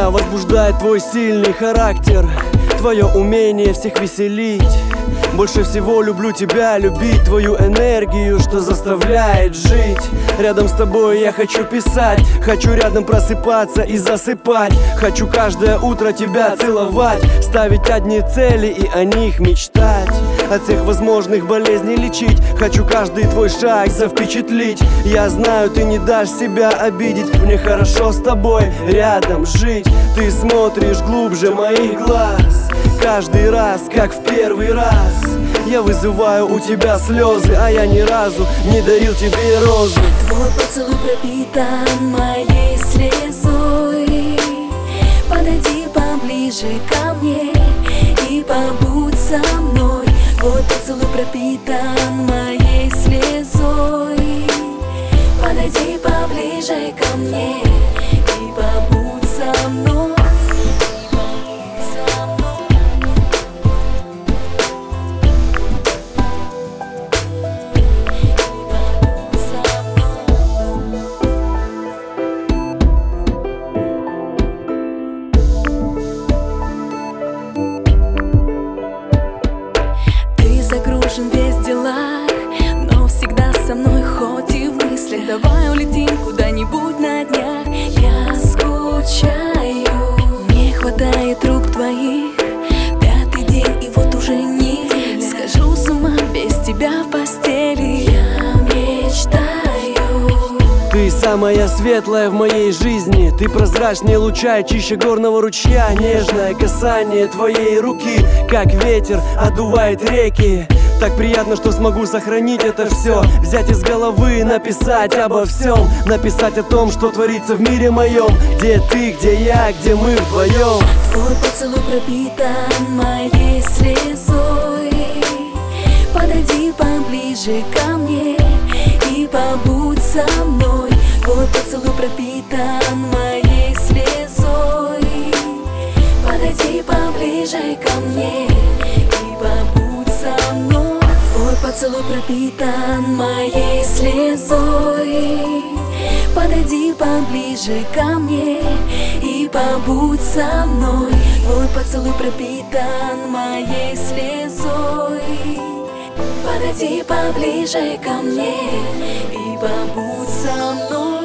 Меня возбуждает твой сильный характер, твое умение всех веселить. Больше всего люблю тебя, любить твою энергию, что заставляет жить. Рядом с тобой я хочу писать, хочу рядом просыпаться и засыпать. Хочу каждое утро тебя целовать, ставить одни цели и о них мечтать. От всех возможных болезней лечить, хочу каждый твой шаг завпечатлить. Я знаю, ты не дашь себя обидеть, мне хорошо с тобой рядом жить. Ты смотришь глубже моих глаз, каждый раз, как в первый раз. Я вызываю у тебя слезы, а я ни разу не дарил тебе розу. Твой поцелуй пропитан моей слезой. Подойди поближе ко мне и побудь со мной. Твой поцелуй пропитан моей слезой. Подойди поближе ко мне и побудь со мной. Загружен весь в делах, но всегда со мной, хоть и в мыслях. Давай улетим куда-нибудь на днях. Я скучаю, не хватает рук твоих. Пятый день и вот уже неделя. Схожу с ума без тебя в постели. Я мечтаю. Ты самая светлая в моей жизни, ты прозрачнее луча и чище горного ручья. Нежное касание твоей руки, как ветер одувает реки. Так приятно, что смогу сохранить это все, взять из головы, написать обо всем. Написать о том, что творится в мире моем. Где ты, где я, где мы вдвоем. Твой поцелуй пропитан моей слезой. Подойди поближе ко мне и побудь со мной. Твой поцелуй пропитан моей слезой. Подойди поближе ко мне и побудь со мной. Твой поцелуй пропитан моей слезой. Подойди поближе ко мне и побудь со мной. Твой поцелуй пропитан моей слезой. Подойди поближе ко мне и побудь со мной.